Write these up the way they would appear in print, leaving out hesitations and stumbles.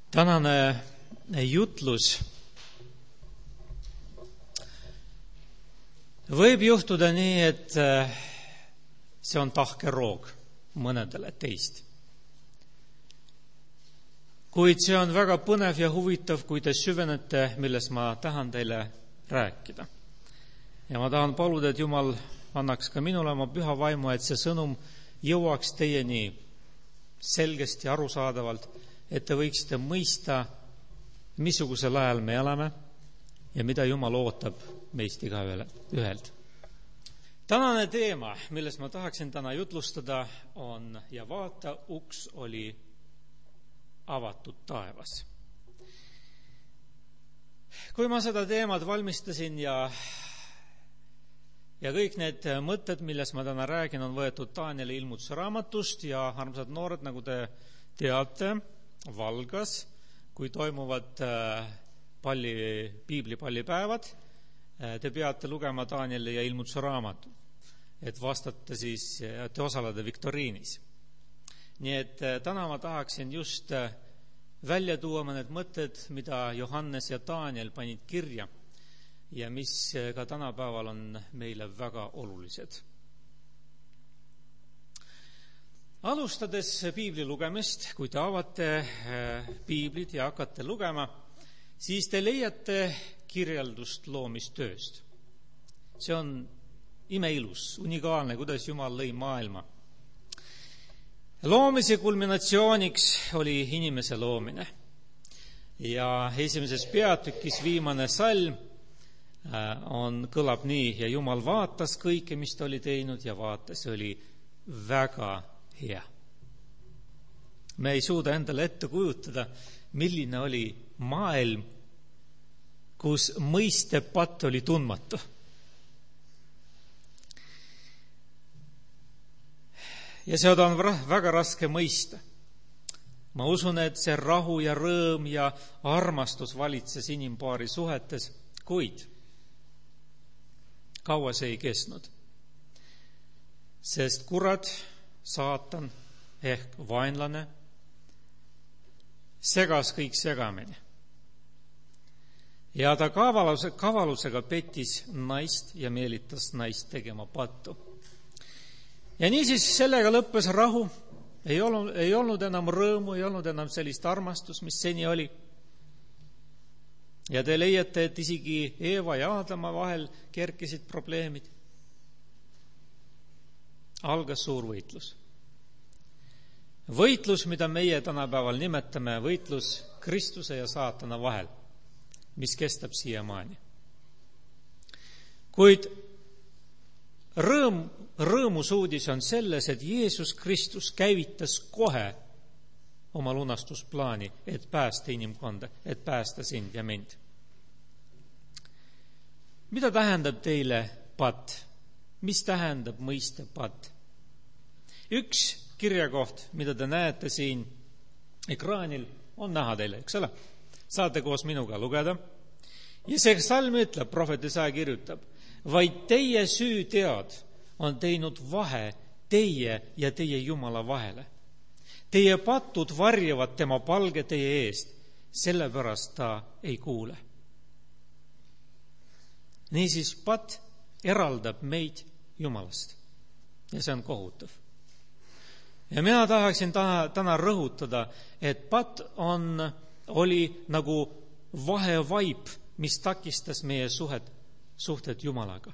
Tänane jutlus võib juhtuda nii, et see on tahkeroog mõnedele teist. Kuid see on väga põnev ja huvitav, kui te süvenete, milles ma tahan teile rääkida. Ja ma tahan paluda, et Jumal annaks ka minule oma püha vaimu, et see sõnum jõuaks teieni selgesti, arusaadavalt, et te võiksite mõista, missugusel ajal me elame ja mida Jumal ootab meist igaühelt. Tänane teema, milles ma tahaksin täna jutlustada, on ja vaata, uks oli avatud taevas. Kui ma seda teemat valmistasin ja kõik need mõtted, milles ma täna räägin, on võetud Danieli ilmutuse raamatust ja armsad noored, nagu te teate, Valgas, kui toimuvad piiblipallipäevad, te peate lugema Danieli ja ilmutuse raamatu, et vastata siis, et osaleda viktoriinis. Nii et täna ma tahaksin just välja tuua mõned mõtted, mida Johannes ja Daniel panid kirja ja mis ka tänapäeval on meile väga olulised. Alustades piibli lugemist, kui te avate piiblid ja hakkate lugema, siis te leiate kirjeldust loomistööst. See on imeilus, unikaalne, kuidas Jumal lõi maailma. Loomise kulminatsiooniks oli inimese loomine. Ja esimeses peatükis viimane salm kõlab nii: ja Jumal vaatas kõike, mis ta oli teinud, ja vaatas, see oli väga hea. Me ei suuda endale ette kujutada, milline oli maailm, kus mõistepatt oli tundmatu. Ja seda on väga raske mõista. Ma usun, et see rahu ja rõõm ja armastus valitses inimpaari suhetes, kuid kaua see ei kestnud. Sest kurat, saatan ehk vaenlane segas kõik segamini. Ja ta kavalusega pettis naist ja meelitas naist tegema pattu. Ja niisiis sellega lõppes rahu, ei olnud enam rõõmu, ei olnud enam sellist armastust, mis seni oli. Ja te leiate, et isegi Eeva ja Aadama vahel kerkisid probleemid. Algas suur võitlus. Võitlus, mida meie tänapäeval nimetame võitlus Kristuse ja saatana vahel, mis kestab siiamaani. Kuid rõõmusuudis on selles, et Jeesus Kristus käivitas kohe oma lunastusplaani, et päästa inimkonda, et päästa sind ja mind. Mida tähendab teile patt? Mis tähendab mõiste patt? Üks kirjakoht, mida te näete siin ekraanil, on näha teile, eks ole? Saate koos minuga lugeda. Ja see salm ütleb, prohvet Jesaja kirjutab: vaid teie süüteod on teinud vahe teie ja teie Jumala vahele. Teie patud varjavad tema palge teie eest, sellepärast ta ei kuule. Niisiis patt eraldab meid Jumalast ja see on kohutav. Ja mina tahaksin täna rõhutada, et patt oli nagu vahevaip, mis takistas meie suhted Jumalaga.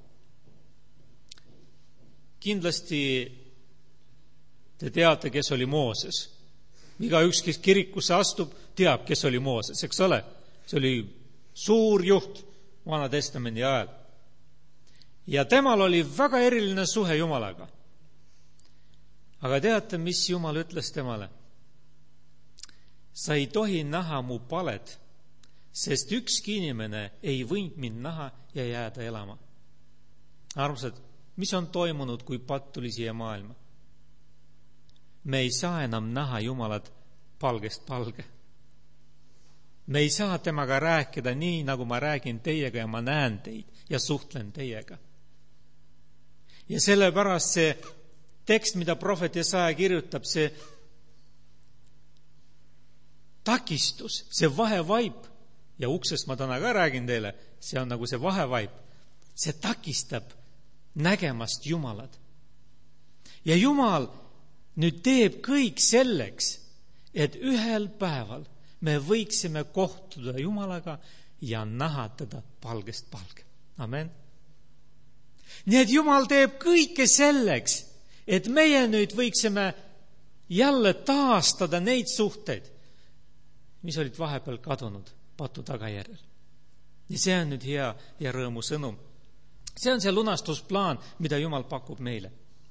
Kindlasti te teate, kes oli Mooses. Igaüks, kes kirikusse astub, teab, kes oli Mooses, eks ole? See oli suur juht Vana Testamendi ajal. Ja temal oli väga eriline suhe Jumalaga. Aga teate, mis Jumal ütles temale? Sa ei tohi näha mu palet, sest ükski inimene ei võinud mind näha ja jääda elama. Armsad, mis on toimunud, kui patt tuli siia maailma? Me ei saa enam näha Jumalat palgest palge. Me ei saa temaga rääkida nii, nagu ma räägin teiega ja ma näen teid ja suhtlen teiega. Ja sellepärast see tekst, mida prohvet Jesaja kirjutab, see takistus, see vahevaip, ja uksest ma täna ka räägin teile, see on nagu see vahevaip, see takistab nägemast Jumalat. Ja Jumal nüüd teeb kõik selleks, et ühel päeval me võiksime kohtuda Jumalaga ja näha teda palgest palge. Amen. Nii et Jumal teeb kõike selleks, et meie nüüd võiksime jälle taastada neid suhteid, mis olid vahepeal kadunud patu tagajärjel. Ja see on nüüd hea ja rõõmu sõnum. See on see lunastusplaan, mida Jumal pakub meile.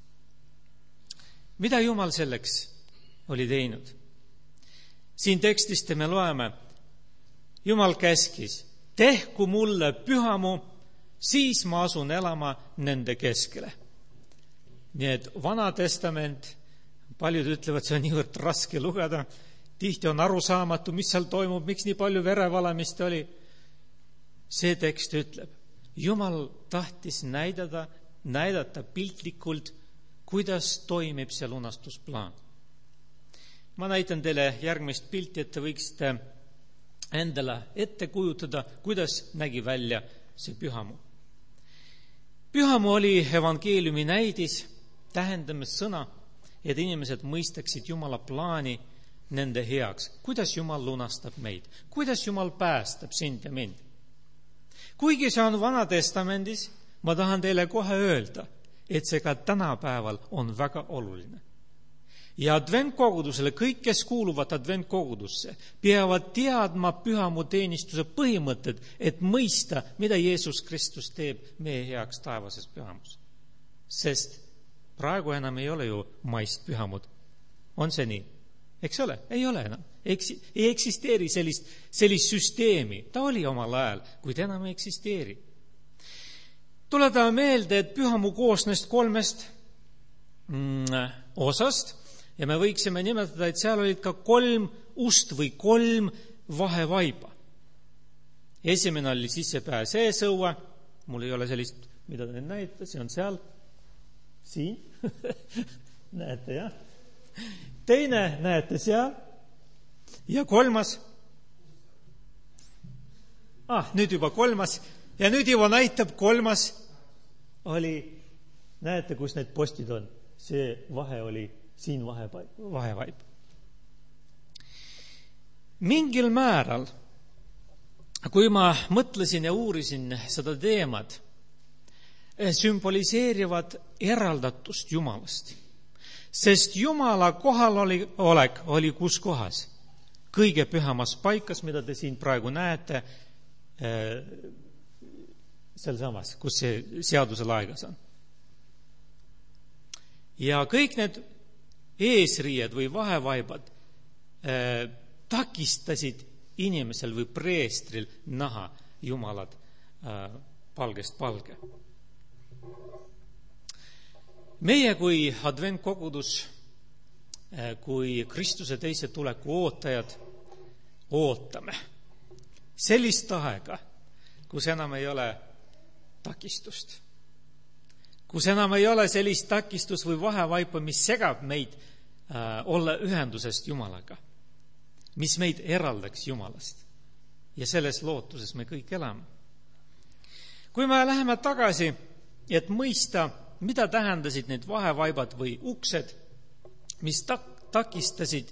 Mida Jumal selleks oli teinud? Siin tekstist me loeme, Jumal käskis, tehku mulle pühamu, siis ma asun elama nende keskele. Nii et Vana Testament, paljud ütlevad, see on niivõrd raske lugeda, tihti on arusaamatu, mis seal toimub, miks nii palju verevalamist oli. See tekst ütleb, Jumal tahtis näidata piltlikult, kuidas toimib see lunastusplaan. Ma näitan teile järgmist pilti, et te võiksite endale ette kujutada, kuidas nägi välja see pühamu. Pühamu oli evangeeliumi näidis, tähendamas sõna, et inimesed mõistaksid Jumala plaani nende heaks. Kuidas Jumal lunastab meid? Kuidas Jumal päästab sind ja mind? Kuigi see on Vana Testamendis, ma tahan teile kohe öelda, et see ka tänapäeval on väga oluline. Ja adventkogudusele, kõik, kes kuuluvad adventkogudusse, peavad teadma pühamu teenistuse põhimõtted, et mõista, mida Jeesus Kristus teeb meie heaks taevases pühamus. Sest praegu enam ei ole ju maist pühamud. On see nii? Eks ole? Ei ole enam. Ei eksisteeri sellist süsteemi. Ta oli omal ajal, kuid enam ei eksisteeri. Tuletame meelde, et pühamu koosnes 3 osast ja me võiksime nimetada, et seal olid ka 3 ust või 3 vahevaiba. Esimene oli sissepää seesõue, mul ei ole sellist, mida te näete, see on seal, siin, näete jah. Teine näete seal ja 3. Nüüd juba 3. ja nüüd juba näitab 3. oli, näete, kus need postid on. See vahe oli siin vahevaip. Mingil määral, kui ma mõtlesin ja uurisin seda teemat, sümboliseerivad eraldatust Jumalast. Sest Jumala kohalolek oli kus kohas? Kõige pühamas paikas, mida te siin praegu näete, seal samas, kus see seaduse laegas on. Ja kõik need eesriied või vahevaibad takistasid inimesel või preestril näha Jumalat palgest palge. Meie kui adventkogudus, kui Kristuse teise tuleku ootajad, ootame sellist aega, kus enam ei ole takistust. Kus enam ei ole sellist takistust või vahevaipa, mis segab meid olla ühendusest Jumalaga, mis meid eraldaks Jumalast. Ja selles lootuses me kõik elame. Kui me läheme tagasi, et mõista, mida tähendasid need vahevaibad või uksed, mis takistasid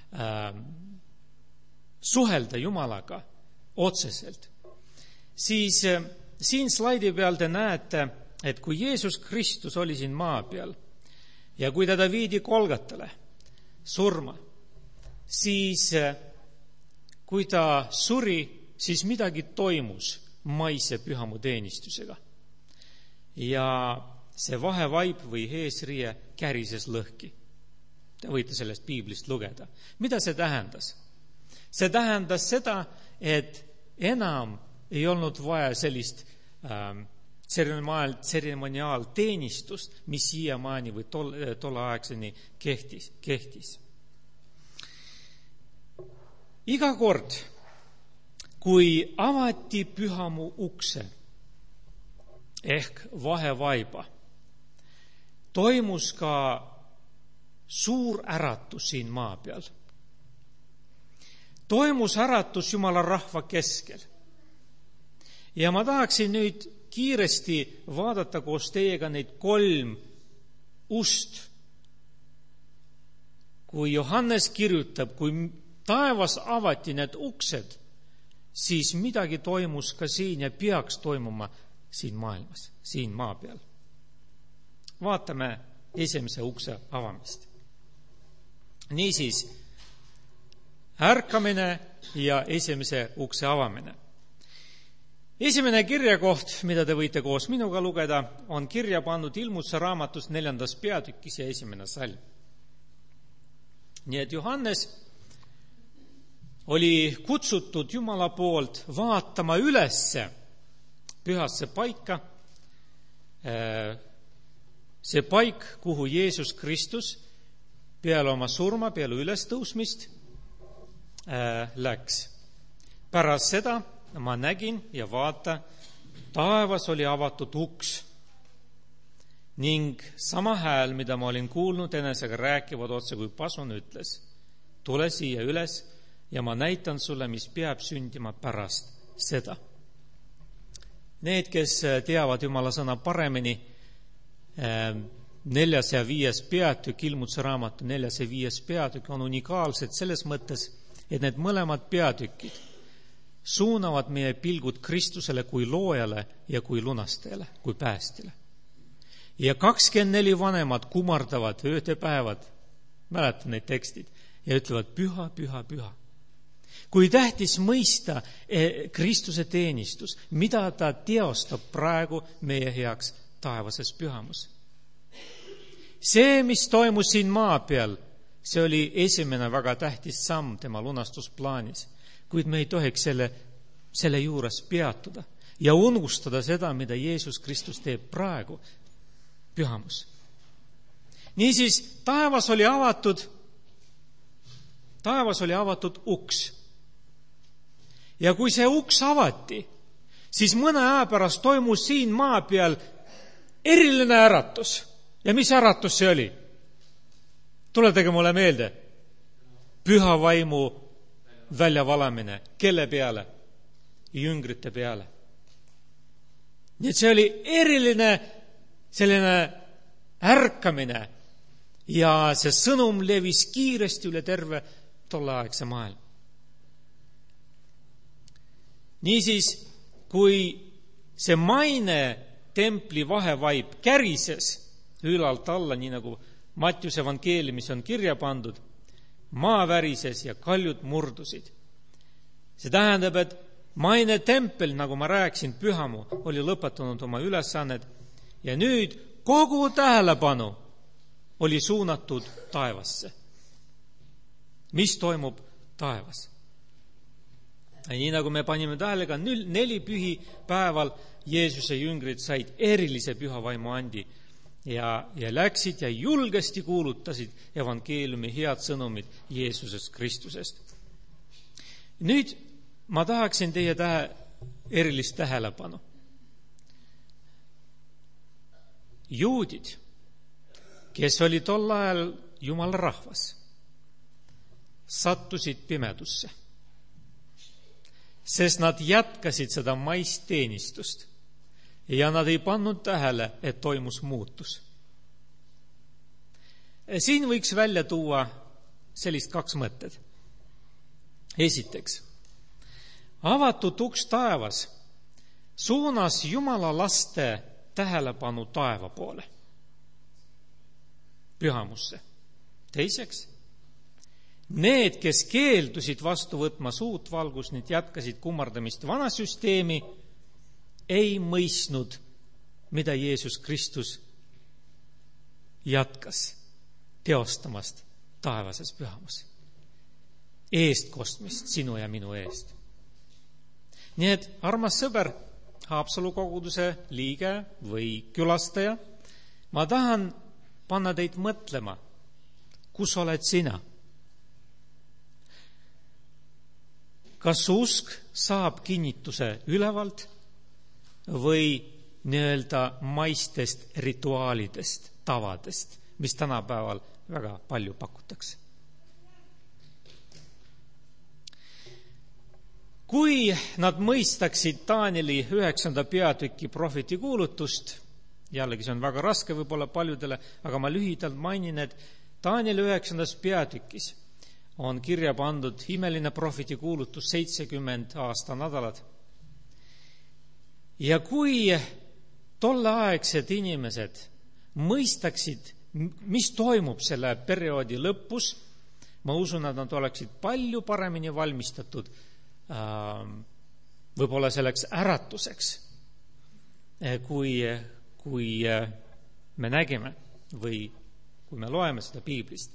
suhelda Jumalaga otseselt, siis siin slaidi peal te näete, et kui Jeesus Kristus oli siin maa peal ja kui teda viidi Golgatale surma, siis kui ta suri, siis midagi toimus maise pühamu teenistusega. Ja see vahevaip või eesriie kärises lõhki. Te võite sellest piiblist lugeda. Mida see tähendas? See tähendas seda, et enam ei olnud vaja sellist tseremoniaalteenistust, mis siiamaani või tolleaegseni kehtis. Iga kord, kui avati pühamu ukse ehk vahevaiba, toimus ka suur äratus siin maa peal. toimus äratus Jumala rahva keskel. Ja ma tahaksin nüüd kiiresti vaadata koos teiega neid 3 ust. Kui Johannes kirjutab, kui taevas avati need uksed, siis midagi toimus ka siin ja peaks toimuma siin maailmas, siin maa peal. Vaatame esimese ukse avamist. Niisiis, ärkamine ja esimese ukse avamine. Esimene kirjakoht, mida te võite koos minuga lugeda, on kirja pandud Ilmutuse raamatus 4. peatükis ja 1. salm. Nii et Johannes oli kutsutud Jumala poolt vaatama ülesse pühasse paika, see paik, kuhu Jeesus Kristus peale oma surma, peale ülestõusmist läks. Pärast seda ma nägin ja vaata, taevas oli avatud uks ning sama hääl, mida ma olin kuulnud enesega rääkivad otse kui pasun, ütles, tule siia üles ja ma näitan sulle, mis peab sündima pärast seda. Need, kes teavad Jumala sõna paremini, 4. ja 5. peatükk, Ilmutuse raamatu 4. ja 5. peatükk on unikaalsed selles mõttes, et need mõlemad peatükid suunavad meie pilgud Kristusele kui loojale ja kui lunastajale, kui päästjale. Ja 24 vanemad kummardavad ööd ja päevad, mäletan neid tekstid, ja ütlevad püha, püha, püha. Kui tähtis mõista Kristuse teenistus, mida ta teostab praegu meie heaks taevases pühamus. See, mis toimus siin maa peal, see oli esimene väga tähtis samm tema lunastusplaanis, kuid me ei tohiks selle juures peatuda ja unustada seda, mida Jeesus Kristus teeb praegu pühamus. Niisiis, taevas oli avatud uks. Ja kui see uks avati, siis mõne aja pärast toimus siin maa peal eriline äratus. Ja mis äratus see oli? Tuletage mulle meelde. Püha vaimu väljavalamine. Kelle peale? Jüngrite peale. Nii et see oli eriline selline ärkamine ja see sõnum levis kiiresti üle terve tolleaegse maailma. Niisiis, kui see maine templi vahevaip kärises ülalt alla, nii nagu Mattiuse evangeeliumis on kirja pandud, maa värises ja kaljud murdusid. See tähendab, et maine tempel, nagu ma rääkisin, pühamu, oli lõpetanud oma ülesanned ja nüüd kogu tähelepanu oli suunatud taevasse. Mis toimub taevas? Ja nii nagu me panime tähelega, 4 pühipäeval Jeesuse jüngrid said erilise püha vaimu andi ja läksid ja julgesti kuulutasid evangeeliumi head sõnumid Jeesusest Kristusest. Nüüd ma tahaksin teie erilist tähelepanu. Juudid, kes oli tol ajal Jumala rahvas, sattusid pimedusse, sest nad jätkasid seda maisteenistust ja nad ei pannud tähele, et toimus muutus. Siin võiks välja tuua sellist 2 mõtted. Esiteks, avatud uks taevas suunas Jumala laste tähelepanu taeva poole, pühamusse. Teiseks, need, kes keeldusid vastu võtma uut valgust, need jätkasid kummardamist vana süsteemi, ei mõistnud, mida Jeesus Kristus jätkas teostamast taevases pühamus. Eestkostmist sinu ja minu eest. Nii et, armas sõber, Haapsalu koguduse liige või külastaja, ma tahan panna teid mõtlema, kus oled sina? Kas usk saab kinnituse ülevalt või nii-öelda maistest rituaalidest, tavadest, mis tänapäeval väga palju pakutakse? kui nad mõistaksid Danieli 9. peatüki prohveti kuulutust, jällegi see on väga raske võib-olla paljudele, aga ma lühidalt mainin, et Danieli 9. peatükis on kirja pandud imeline prohveti kuulutus 70 aastanädalat. Ja kui tolleaegsed inimesed mõistaksid, mis toimub selle perioodi lõpus, ma usun, et nad oleksid palju paremini valmistatud võib-olla selleks äratuseks, kui me nägime või kui me loeme seda piiblist.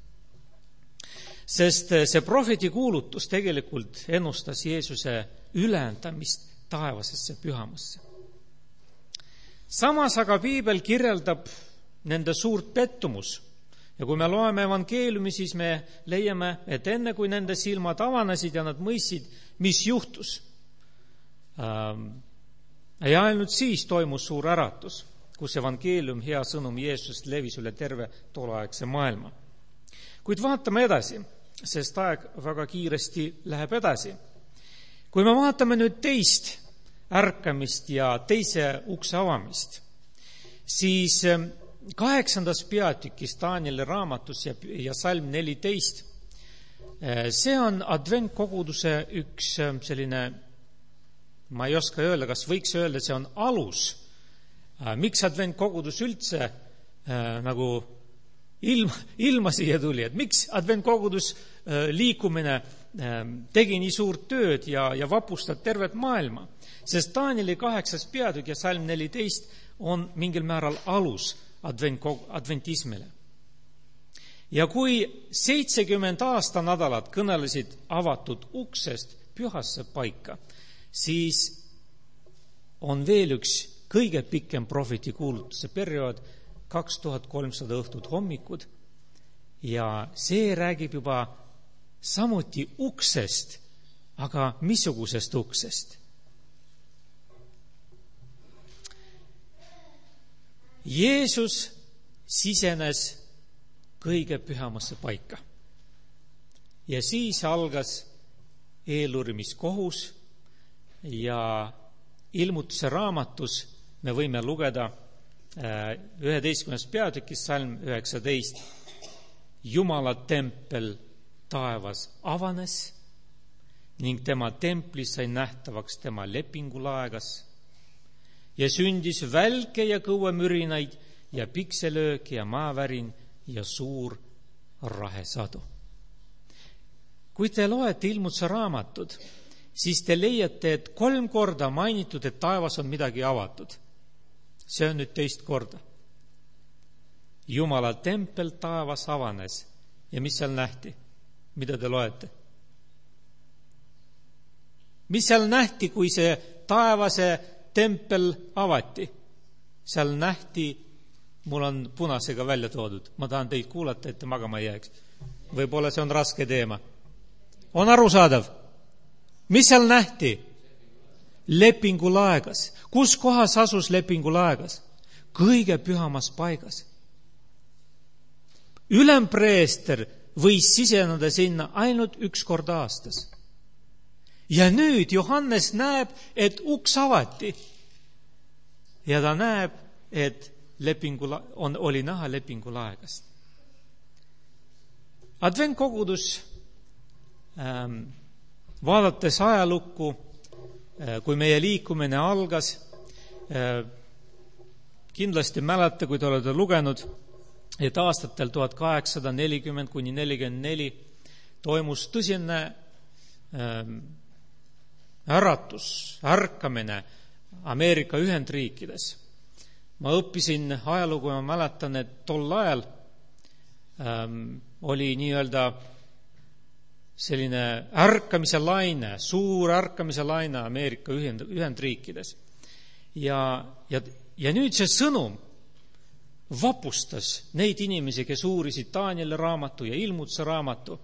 Sest see prohveti kuulutus tegelikult ennustas Jeesuse ülendamist taevasesse pühamasse. Samas aga piibel kirjeldab nende suurt pettumus. Ja kui me loeme evangeeliumi, siis me leiame, et enne kui nende silmad avanesid ja nad mõistsid, mis juhtus, ja ainult siis toimus suur äratus, kus evangeelium, hea sõnum Jeesusest levis üle terve tolleaegse maailma. Kuid vaatame edasi, sest aeg väga kiiresti läheb edasi. Kui me vaatame nüüd teist ärkamist ja teise ukse avamist, siis 8. peatükis Danieli raamatus ja salm 14, see on adventkoguduse üks selline, ma ei oska öelda, kas võiks öelda, et see on alus. Miks adventkogudus üldse nagu ilma siia tuli, et miks adventkogudus liikumine tegi nii suurt tööd ja vapustab tervet maailma, sest Danieli 8. peatükk ja salm 14 on mingil määral alus adventismile. Ja kui 70 aastanädalat kõnelesid avatud uksest pühasse paika, siis on veel üks kõige pikem prohveti kuulutuse periood, 2300 õhtut hommikud, ja see räägib juba samuti uksest, aga missugusest uksest? Jeesus sisenes kõige pühamasse paika. Ja siis algas eeluurimiskohus ja ilmutuse raamatus me võime lugeda 11. peatükis salm 19. Jumala tempel taevas avanes ning tema templis sai nähtavaks tema lepingulaegas ja sündis välke ja kõuemürinaid ja pikselööki ja maavärin ja suur rahesadu. Kui te loete ilmutuse raamatud, siis te leiate, et 3 korda mainitud, et taevas on midagi avatud. See on nüüd teist korda. Jumala tempel taevas avanes ja mis seal nähti? Mida te loete? Mis seal nähti, kui see taevase tempel avati? Seal nähti, mul on punasega välja toodud, ma tahan teid kuulata, et te magama ei jääks. Võib-olla see on raske teema. On arusaadav? Mis seal nähti? Lepingulaegas. Kus kohas asus lepingulaegas? Kõige pühamas paigas. Ülempreester võis siseneda sinna ainult 1 kord aastas. Ja nüüd Johannes näeb, et uks avati. Ja ta näeb, et oli näha lepingulaegast. Adventkogudus, vaadates ajalukku, kui meie liikumine algas, kindlasti mäleta, kui te olete lugenud, et aastatel 1840 kuni 44 toimus tõsine ärkamine Ameerika Ühendriikides. Ma õppisin ajalugu ja ma mäletan, et tol ajal oli nii-öelda selline ärkamise laine, suur ärkamise laine Ameerika Ühendriikides. Ja nüüd see sõnum vapustas neid inimesi, kes uurisid Danieli raamatu ja ilmutuse raamatu.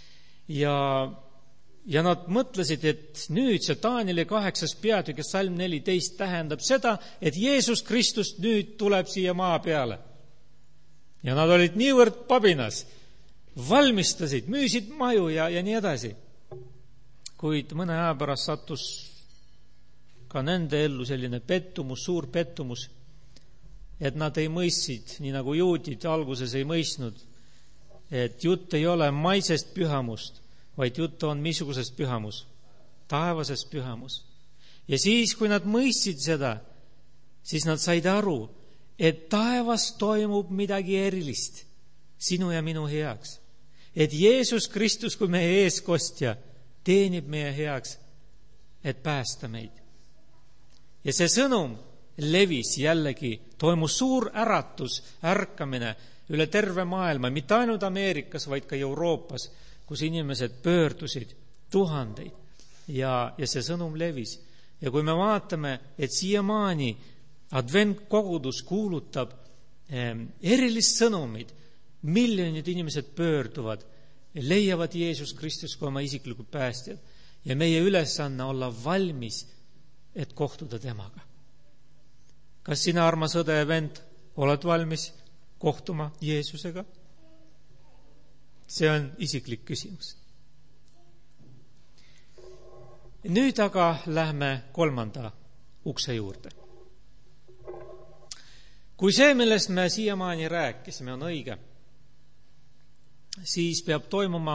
Ja nad mõtlesid, et nüüd see Danieli 8. peatükk ja salm 14 tähendab seda, et Jeesus Kristus nüüd tuleb siia maa peale. Ja nad olid niivõrd pabinas, valmistasid, müüsid maju ja nii edasi. kuid mõne aja pärast sattus ka nende ellu selline pettumus, suur pettumus, et nad ei mõistsid, nii nagu juudid alguses ei mõistnud, et jutt ei ole maisest pühamust, vaid jutt on missugusest pühamus, taevasest pühamus. Ja siis, kui nad mõistsid seda, siis nad said aru, et taevas toimub midagi erilist sinu ja minu heaks. Et Jeesus Kristus, kui meie eeskostja, teenib meie heaks, et päästa meid. Ja see sõnum levis jällegi, toimus suur äratus, ärkamine üle terve maailma, mitte ainult Ameerikas, vaid ka Euroopas, kus inimesed pöördusid tuhandeid ja see sõnum levis. Ja kui me vaatame, et siiamaani adventkogudus kuulutab erilist sõnumid, miljonid inimesed pöörduvad, leiavad Jeesus Kristus kui oma isiklikud päästjad ja meie ülesanne olla valmis, et kohtuda temaga. Kas sina, armas õde ja vend, oled valmis kohtuma Jeesusega? See on isiklik küsimus. Nüüd aga lähme 3. ukse juurde. Kui see, millest me siiamaani rääkisime, on õige, siis peab toimuma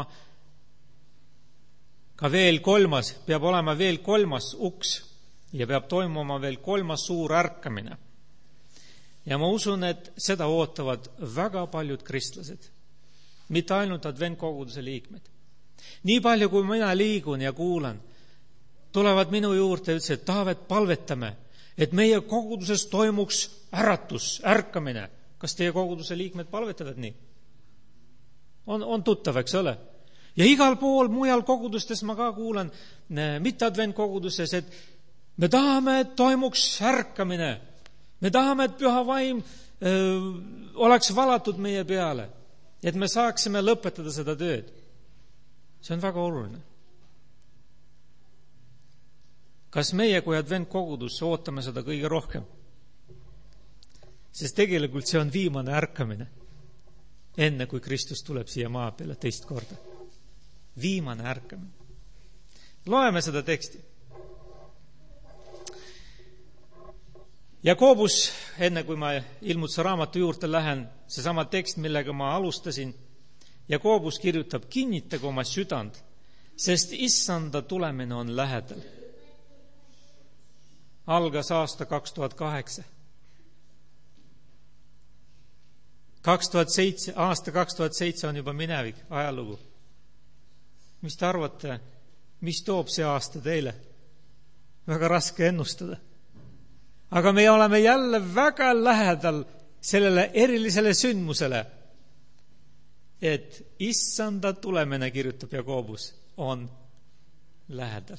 ka veel 3., peab olema veel 3. uks ja peab toimuma veel 3. suur ärkamine. Ja ma usun, et seda ootavad väga paljud kristlased, mitte ainult adventkoguduse liikmed. Nii palju, kui mina liigun ja kuulan, tulevad minu juurde ja ütlesid, et Taavet, palvetame, et meie koguduses toimuks äratus, ärkamine. Kas teie koguduse liikmed palvetavad nii? On tuttav, eks ole? Ja igal pool mujal kogudustes ma ka kuulan, mitte adventkoguduses, et me tahame, et toimuks ärkamine. Me tahame, et püha vaim oleks valatud meie peale, et me saaksime lõpetada seda tööd. See on väga oluline. Kas meie kui adventkogudus ootame seda kõige rohkem? Sest tegelikult see on viimane ärkamine, enne kui Kristus tuleb siia maa peale teist korda. Viimane ärkamine. Loeme seda teksti. Jakobus, enne kui ma ilmutuse raamatu juurde lähen, seesama tekst, millega ma alustasin, Jakobus kirjutab, kinnitage oma südant, sest issanda tulemine on lähedal. Algas aasta 2008. Aasta 2007 on juba minevik, ajalugu. Mis te arvate, mis toob see aasta teile? Väga raske ennustada. Aga me oleme jälle väga lähedal sellele erilisele sündmusele, et issanda tulemine, kirjutab Jakobus, on lähedal.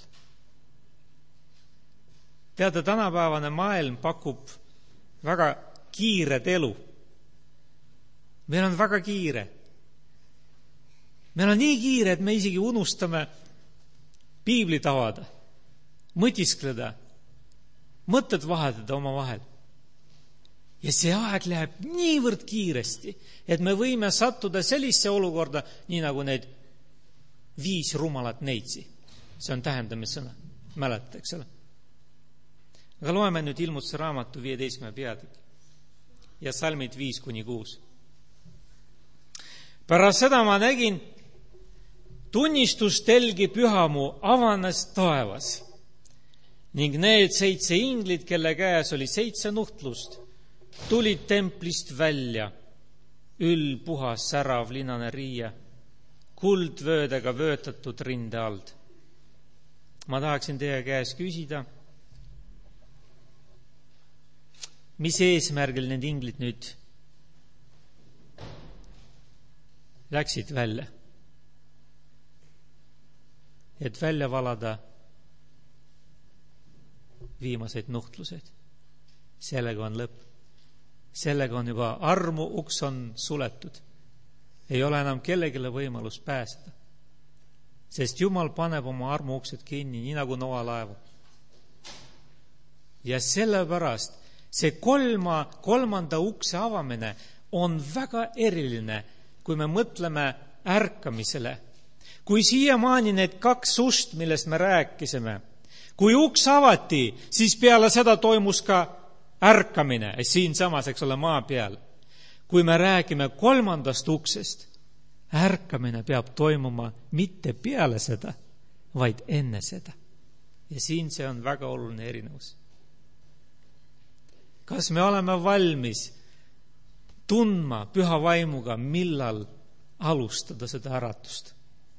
Teate, tänapäevane maailm pakub väga kiired elu. Meil on väga kiire. Meil on nii kiire, et me isegi unustame piiblit avada, mõtiskleda, mõtted vahetada oma vahel. Ja see aeg läheb niivõrd kiiresti, et me võime sattuda sellise olukorda, nii nagu need 5 rumalat neitsi. See on tähendamissõna. Mäleta, eks ole? Aga loeme nüüd ilmutuse raamatu 15. peatükk ja salmid 5-6. Pärast seda ma nägin, tunnistustelgi pühamu avanes taevas ning need 7 inglit, kelle käes oli 7 nuhtlust, tulid templist välja, puhas, särav linane riie, kuldvöödega vöötatud rinde ald. Ma tahaksin teie käes küsida, mis eesmärgil need inglid nüüd läksid välja? Et välja valada viimaseid nuhtluseid. Sellega on lõpp. Sellega on juba armu uks on suletud. Ei ole enam kellegile võimalus pääseda. Sest Jumal paneb oma armu uksed kinni, nii nagu Noa laevu. Ja sellepärast see 3. ukse avamine on väga eriline, kui me mõtleme ärkamisele. kui siiamaani need 2 ust, millest me rääkisime, kui uks avati, siis peale seda toimus ka ärkamine siinsamas, eks ole, maa peal. Kui me räägime 3. uksest, ärkamine peab toimuma mitte peale seda, vaid enne seda. Ja siin see on väga oluline erinevus. Kas me oleme valmis tundma püha vaimuga, millal alustada seda äratust?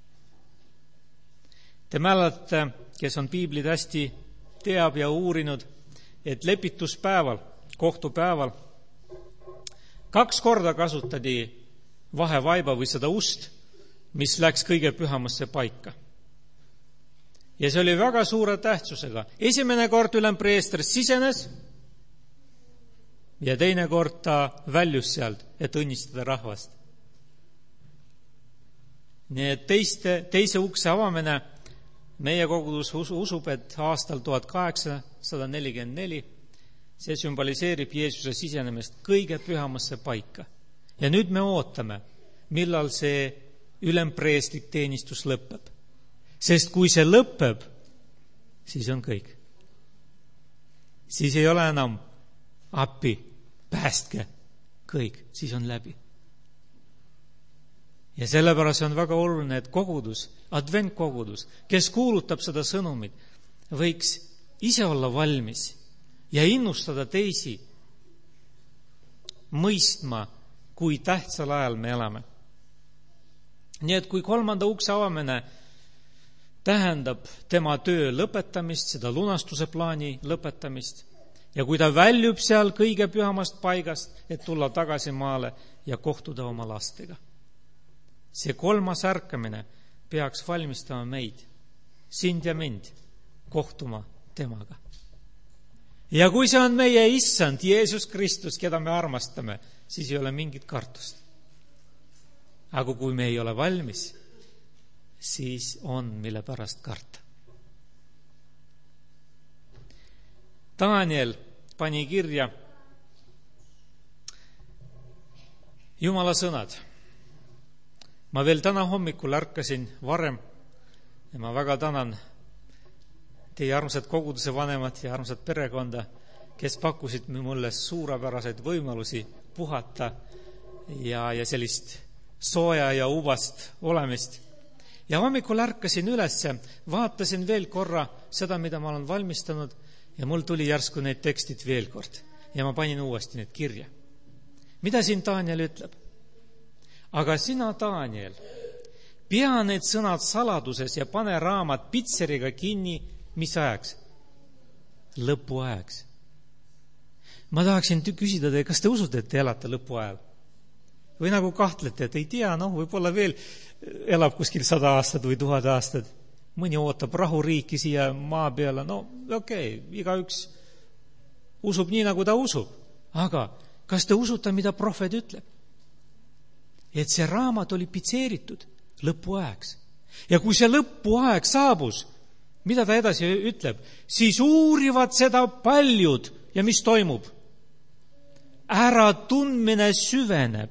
Te mäletate, kes on piiblit hästi teab ja uurinud, et lepituspäeval, kohtupäeval 2 korda kasutati vahevaiba või seda ust, mis läks kõige pühamasse paika. Ja see oli väga suure tähtsusega. Esimene kord ülempreester sisenes ja teine kord ta väljus sealt, et õnnistada rahvast. Nii et teise ukse avamine meie kogudus usub, et aastal 1844 see sümboliseerib Jeesuse sisenemist kõige pühamasse paika. Ja nüüd me ootame, millal see ülempreestlik teenistus lõpeb. Sest kui see lõpeb, siis on kõik. Siis ei ole enam appi, päästke, kõik, siis on läbi. Ja sellepärast on väga oluline, et kogudus, adventkogudus, kes kuulutab seda sõnumit, võiks ise olla valmis ja innustada teisi mõistma, kui tähtsal ajal me elame. Nii et kui 3. ukse avamine tähendab tema töö lõpetamist, seda lunastuse plaani lõpetamist, ja kui ta väljub seal kõige pühamast paigast, et tulla tagasi maale ja kohtuda oma lastega. See 3. ärkamine peaks valmistama meid, sind ja mind, kohtuma temaga. Ja kui see on meie issand, Jeesus Kristus, keda me armastame, siis ei ole mingit kartust. Aga kui me ei ole valmis, siis on mille pärast karta. Daniel pani kirja Jumala sõnad. Ma veel täna hommikul ärkasin varem ja ma väga tänan teie armsad koguduse vanemad ja armsad perekonda, kes pakkusid mulle suurepäraseid võimalusi puhata ja sellist sooja ja ubast olemist. Ja hommikul ärkasin üles, vaatasin veel korra seda, mida ma olen valmistanud ja mul tuli järsku need tekstid veel kord ja ma panin uuesti need kirja. Mida siin Daniel ütleb? Aga sina, Daniel, pea need sõnad saladuses ja pane raamat pitseriga kinni, mis ajaks? Lõpuajaks. Ma tahaksin küsida teie, kas te usute, et te elate lõpuajal? Või nagu kahtlete, et ei tea, võib-olla veel elab kuskil 100 aastat või 1000 aastat. Mõni ootab rahuriiki siia maa peale. Okei, igaüks usub nii, nagu ta usub. Aga kas te usute, mida prohvet ütleb? Et see raamat oli pitseeritud lõpuajaks. Ja kui see lõpuaeg saabus, mida ta edasi ütleb? Siis uurivad seda paljud. Ja mis toimub? Äratundmine süveneb.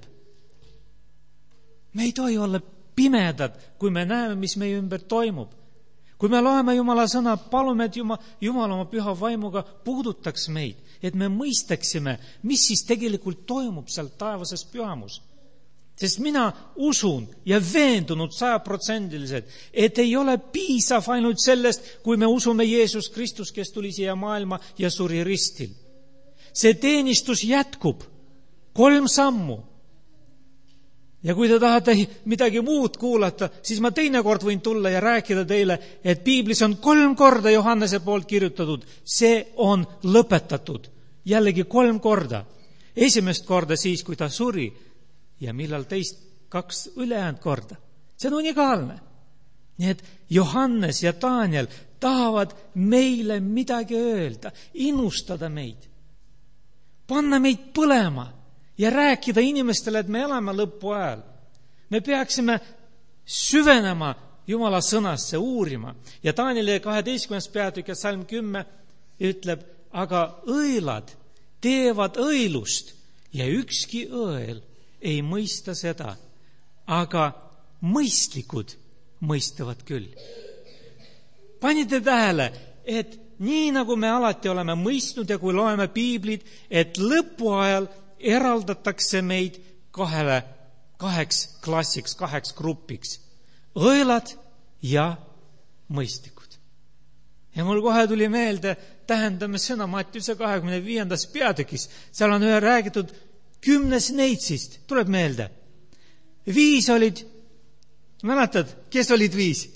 Me ei tohi olla pimedad, kui me näeme, mis meie ümber toimub. Kui me loeme Jumala sõna, palume, et Jumal oma püha vaimuga puudutaks meid, et me mõistaksime, mis siis tegelikult toimub seal taevases pühamus. Sest mina usun ja veendunud 100%, et ei ole piisav ainult sellest, kui me usume Jeesus Kristus, kes tuli siia maailma ja suri ristil. See teenistus jätkub 3 sammu. Ja kui te tahate midagi muud kuulata, siis ma teinekord võin tulla ja rääkida teile, et piiblis on 3 korda Johannese poolt kirjutatud, see on lõpetatud. Jällegi 3 korda. Esimest korda siis, kui ta suri, ja millal teist 2 ülejäänud korda. See on unikaalne. Nii et Johannes ja Daniel tahavad meile midagi öelda, innustada meid, panna meid põlema ja rääkida inimestele, et me elame lõpu ajal. Me peaksime süvenema Jumala sõnasse, uurima. Ja Danieli 12. peatükk ja salm 10 ütleb, aga õelad teevad õilust ja ükski õel ei mõista seda, aga mõistlikud mõistavad küll. Panite tähele, et nii nagu me alati oleme mõistnud ja kui loeme piiblit, et lõpuajal eraldatakse meid kaheks klassiks, 2 grupiks. Õelad ja mõistlikud. Ja mul kohe tuli meelde, tähendame sõna Mattiuse 25. peatükis. Seal on räägitud 10 neitsist, tuleb meelde. 5 olid, mäletad, kes olid 5?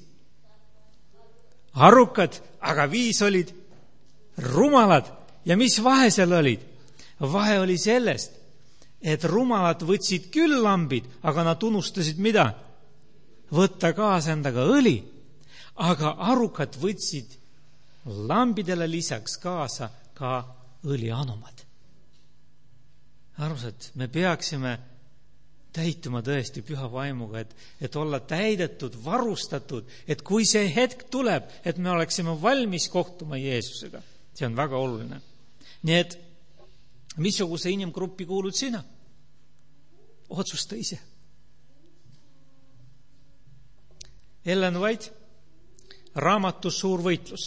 Arukad, aga 5 olid rumalad. Ja mis vahe seal olid? Vahe oli sellest, et rumalad võtsid küll lambid, aga nad unustasid mida? Võtta kaasa endaga õli. Aga arukad võtsid lambidele lisaks kaasa ka õlianumad. Arvusad, me peaksime täituma tõesti püha vaimuga, et olla täidetud, varustatud, et kui see hetk tuleb, et me oleksime valmis kohtuma Jeesusega. See on väga oluline. Nii et missuguse inimgruppi kuulud sina? Otsusta ise. Ellen White raamatus Suur võitlus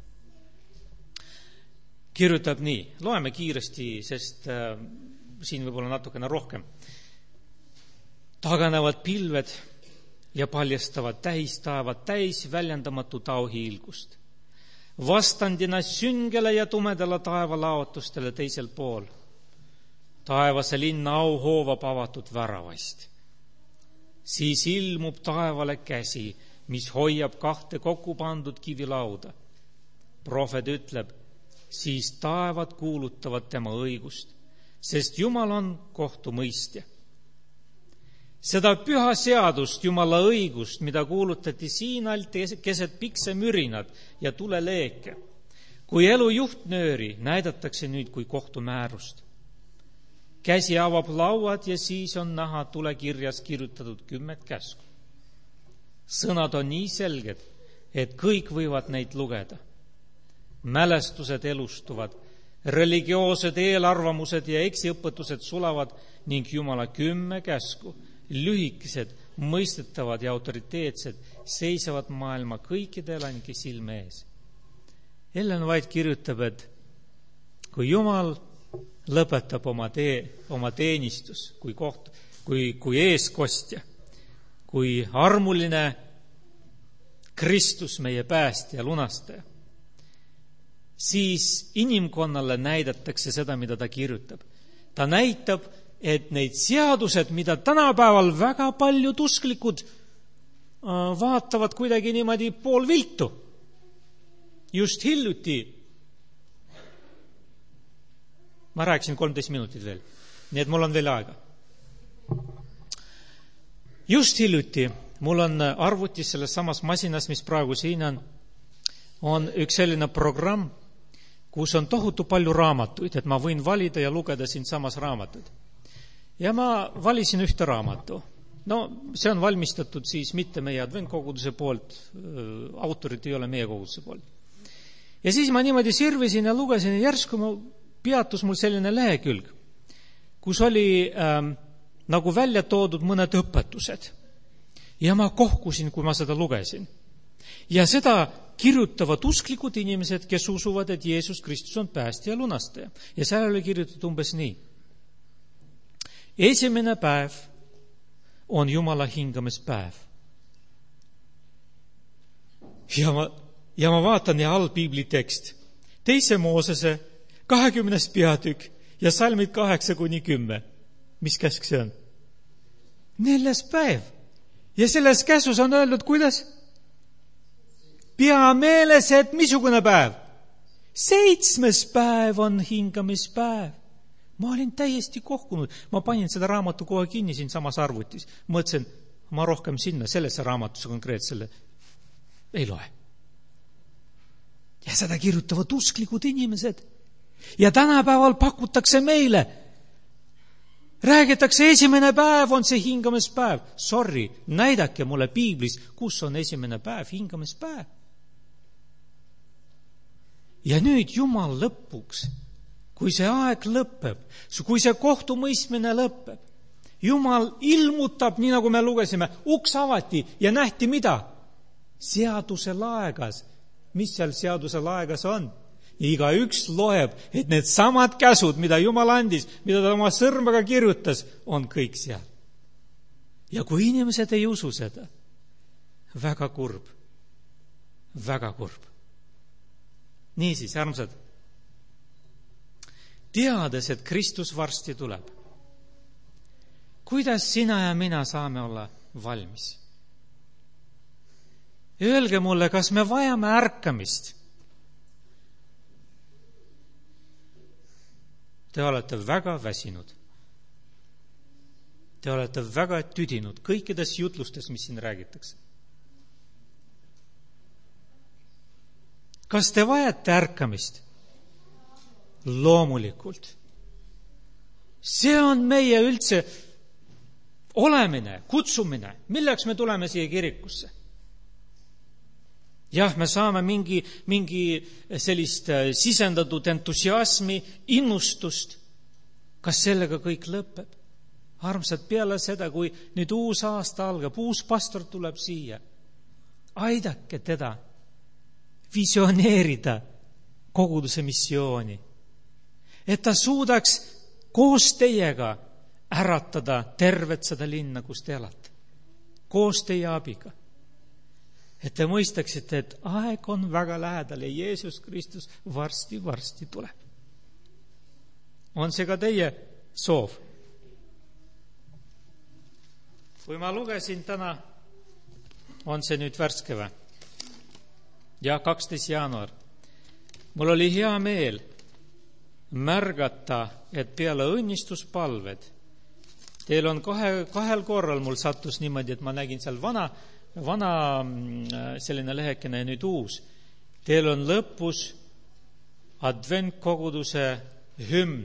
kirjutab nii, loeme kiiresti, sest siin võib-olla natukene rohkem. Taganevad pilved ja paljastavad täistaevad täis väljendamatu tauhiilgust. Vastandina süngele ja tumedale taevalaotustele teisel pool. Taevase linna au hoovab avatud väravast. Siis ilmub taevale käsi, mis hoiab 2 kokku pandud kivilauda. Prohvet ütleb, siis taevad kuulutavad tema õigust, sest Jumal on kohtumõistja. Seda püha seadust, Jumala õigust, mida kuulutati siin alt keset pikse mürinad ja tuleleeke, kui elu juhtnööri näidatakse nüüd kui kohtumäärust. Käsi avab lauad ja siis on näha tulekirjas kirjutatud 10 käsku. Sõnad on nii selged, et kõik võivad neid lugeda. Mälestused elustuvad, religioossed eelarvamused ja eksiõpetused sulavad ning Jumala 10 käsku, lühikesed, mõistetavad ja autoriteetsed, seisavad maailma kõikide elanike silme ees. Ellen White kirjutab, et kui Jumal lõpetab oma teenistus kui eeskostja, kui armuline Kristus, meie päästja ja lunastaja, siis inimkonnale näidatakse seda, mida ta kirjutab. Ta näitab, et neid seadused, mida tänapäeval väga paljud usklikud vaatavad kuidagi niimoodi poolviltu. Just hiljuti, ma rääkisin 13 minutit veel, nii et mul on veel aega. Just hiljuti mul on arvutis selles samas masinas, mis praegu siin on üks selline programm, kus on tohutu palju raamatuid, et ma võin valida ja lugeda siin samas raamatuid. Ja ma valisin ühte raamatu. No, see on valmistatud siis mitte meie adventkoguduse poolt, autorid ei ole meie koguduse poolt. Ja siis ma niimoodi sirvisin ja lugesin ja järsku peatus mul selline lehekülg, kus oli nagu välja toodud mõned õpetused. Ja ma kohkusin, kui ma seda lugesin. Ja seda kirjutavad usklikud inimesed, kes usuvad, et Jeesus Kristus on päästja ja lunastaja. Ja seal oli kirjutatud umbes nii. Esimene päev on Jumala hingamispäev. Ja ma vaatan ja all piibli tekst. 2. Moosese 20. peatükk ja salmid 8-10. Mis käsk see on? 4. päev. Ja selles käsus on öeldud, kuidas? Pea meeles, et missugune päev? 7. päev on hingamispäev. Ma olin täiesti kohkunud. Ma panin seda raamatu kohe kinni siin samas arvutis. Mõtlesin, ma rohkem sinna, sellesse raamatusse konkreetsele ei loe. Ja seda kirjutavad usklikud inimesed. Ja tänapäeval pakutakse meile. Räägitakse, esimene päev on see hingamispäev. Sorry, näidake mulle piiblis, kus on esimene päev, hingamispäev. Ja nüüd Jumal lõpuks, kui see aeg lõpeb, kui see kohtumõistmine lõpeb, Jumal ilmutab, nii nagu me lugesime, uks avati ja nähti mida? seaduse laegas. Mis seal seaduse laegas on? Igaüks loeb, et need samad käsud, mida Jumal andis, mida ta oma sõrmega kirjutas, on kõik seal. Ja kui inimesed ei usu seda, väga kurb. Väga kurb. Niisiis, armsad, teades, et Kristus varsti tuleb, kuidas sina ja mina saame olla valmis? Öelge mulle, kas me vajame ärkamist? Te olete väga väsinud. Te olete väga tüdinud kõikides jutlustes, mis siin räägitakse. Kas te vajate ärkamist? Loomulikult. See on meie üldse olemine, kutsumine. Milleks me tuleme siia kirikusse? Jah, me saame mingi sellist sisendatud entusiasmi, innustust. Kas sellega kõik lõpeb? Armsad, peale seda, kui nüüd uus aasta algab, uus pastor tuleb siia, aidake teda visioneerida koguduse missiooni, et ta suudaks koos teiega äratada tervet seda linna, kus te elate, koos teie abiga. Et te mõistaksite, et aeg on väga lähedal ja Jeesus Kristus varsti tuleb. On see ka teie soov? Kui ma lugesin täna, on see nüüd värske või? Ja 12. jaanuar. Mul oli hea meel märgata, et peale õnnistuspalved teil on kahel korral mul sattus niimoodi, et ma nägin seal vana selline lehekene ja nüüd uus. Teil on lõpus adventkoguduse hümn.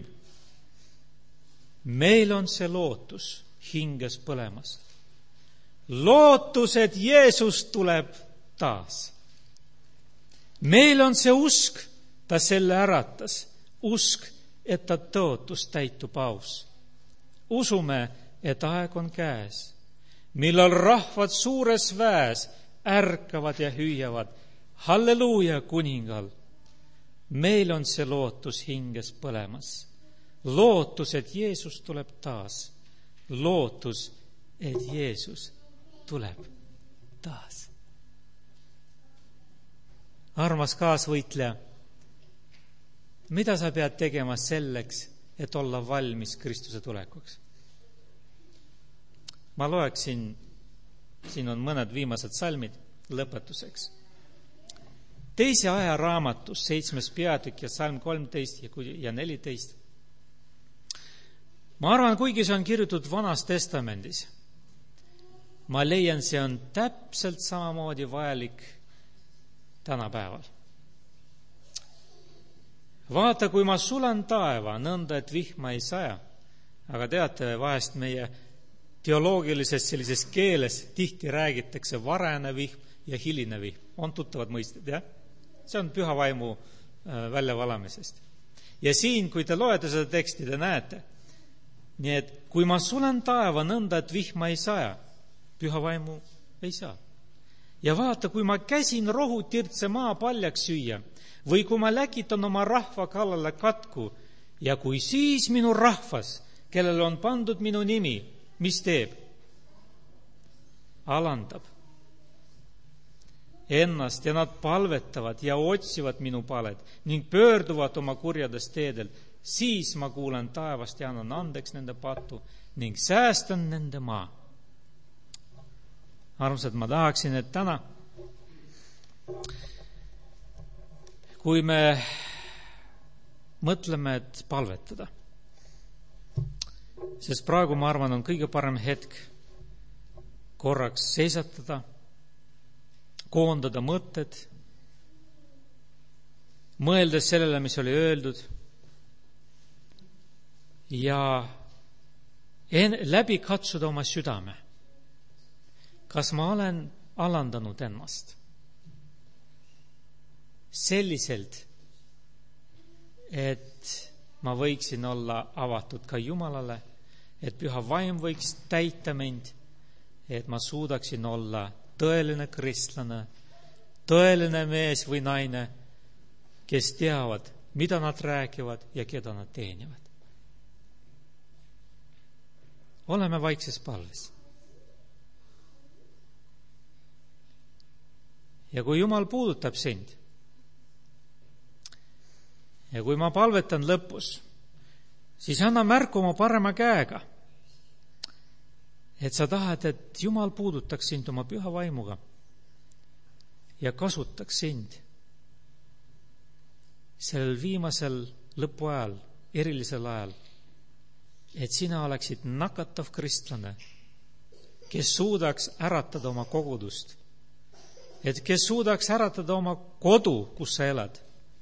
Meil on see lootus hinges põlemas. Lootus, et Jeesus tuleb taas. Meil on see usk, ta selle äratas. Usk, et ta tõotus täitub aus. Usume, et aeg on käes, millal rahvad suures väes ärkavad ja hüüavad halleluuja kuningal. Meil on see lootus hinges põlemas. Lootus, et Jeesus tuleb taas. Lootus, et Jeesus tuleb taas. Armas kaasvõitleja, mida sa pead tegema selleks, et olla valmis Kristuse tulekuks? Ma loeksin, siin on mõned viimased salmid lõpetuseks. 2. aja raamatus 7. peatükk ja salm 13 ja 14. Ma arvan, kuigi see on kirjutatud Vanas Testamendis, ma leian, see on täpselt samamoodi vajalik tänapäeval. Vaata, kui ma sulan taeva, nõnda, et vihma ei saja. Aga teate, vahest meie teoloogilises sellises keeles tihti räägitakse varene vihm ja hiline vihm. On tuttavad mõisted, jah? See on püha vaimu väljavalamisest. Ja siin, kui te loete seda teksti, te näete, nii et kui ma sulen taeva nõnda, et vihma ei saja, püha vaimu ei saa. Ja vaata, kui ma käsin rohutirtse maa paljaks süüa või kui ma läkitan oma rahva kallale katku ja kui siis minu rahvas, kellel on pandud minu nimi, mis teeb? Alandab ennast ja nad palvetavad ja otsivad minu paled ning pöörduvad oma kurjadest teedel, siis ma kuulen taevast ja annan andeks nende patu ning säästan nende maa. Armsad, ma tahaksin, et täna, kui me mõtleme, et palvetada, sest praegu, ma arvan, on kõige parem hetk korraks seisatada, koondada mõtted, mõeldes sellele, mis oli öeldud, ja läbi katsuda oma südame. Kas ma olen alandanud ennast selliselt, et ma võiksin olla avatud ka Jumalale, et püha vaim võiks täita mind, et ma suudaksin olla tõeline kristlane, tõeline mees või naine, kes teavad, mida nad räägivad ja keda nad teenivad. Oleme vaikses palves. Ja kui Jumal puudutab sind ja kui ma palvetan lõpus, siis anna märku oma parema käega, et sa tahad, et Jumal puudutaks sind oma püha vaimuga ja kasutaks sind sellel viimasel lõpuajal, erilisel ajal, et sina oleksid nakatav kristlane, kes suudaks äratada oma kogudust, et kes suudaks äratada oma kodu, kus sa elad,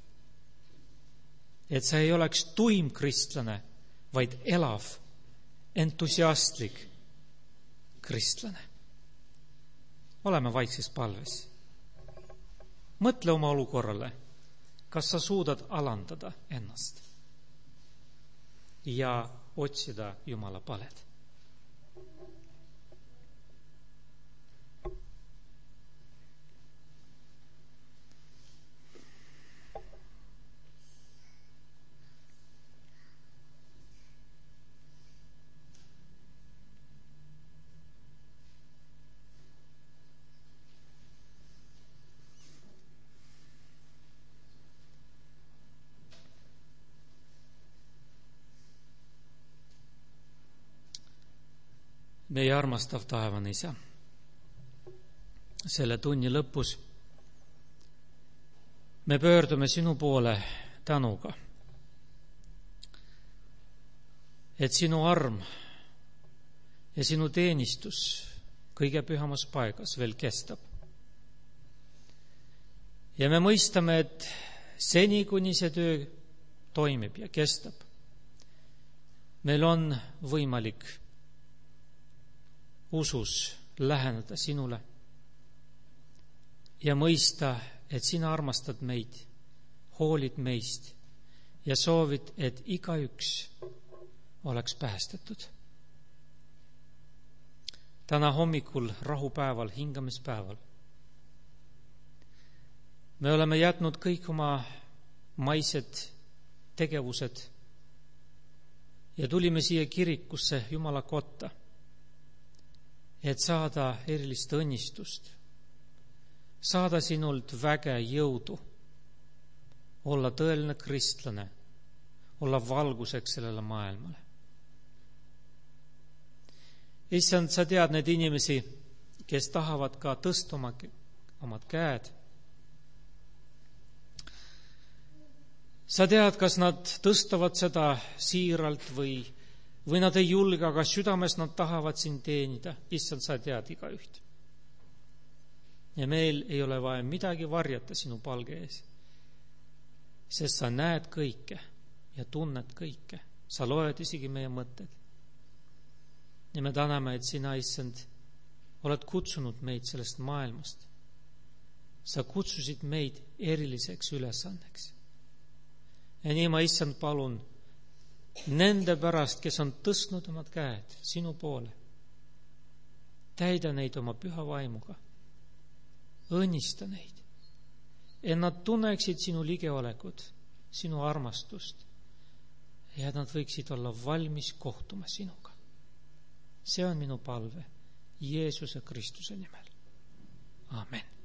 et sa ei oleks tuim kristlane, vaid elav, entusiastlik kristlane. Oleme vaikses palves. Mõtle oma olukorrale, kas sa suudad alandada ennast ja otsida Jumala paled. Meie armastav taevane Isa, selle tunni lõpus me pöördume sinu poole tänuga, et sinu arm ja sinu teenistus kõige pühamas paigas veel kestab. Ja me mõistame, et seni, kuni see töö toimib ja kestab, meil on võimalik usus läheneda sinule ja mõista, et sina armastad meid, hoolid meist ja soovid, et igaüks oleks päästetud. Täna hommikul, rahupäeval, hingamispäeval me oleme jätnud kõik oma maised tegevused ja tulime siia kirikusse Jumala kotta, et saada erilist õnnistust, saada sinult väge, jõudu, olla tõeline kristlane, olla valguseks sellele maailmale. Issand, sa tead need inimesi, kes tahavad ka tõsta omad käed. Sa tead, kas nad tõstavad seda siiralt või nad ei julge, aga südames nad tahavad sind teenida. Issand, sa tead igaüht. Ja meil ei ole vaja midagi varjata sinu palge ees, sest sa näed kõike ja tunned kõike. Sa loed isegi meie mõtted. Ja me täname, et sina, Issand, oled kutsunud meid sellest maailmast. Sa kutsusid meid eriliseks ülesandeks. Ja nii ma, Issand, palun nende pärast, kes on tõstnud omad käed sinu poole. Täida neid oma püha vaimuga. Õnnista neid. Et nad tunneksid sinu ligeolekut, sinu armastust ja nad võiksid olla valmis kohtuma sinuga. See on minu palve Jeesuse Kristuse nimel. Amen.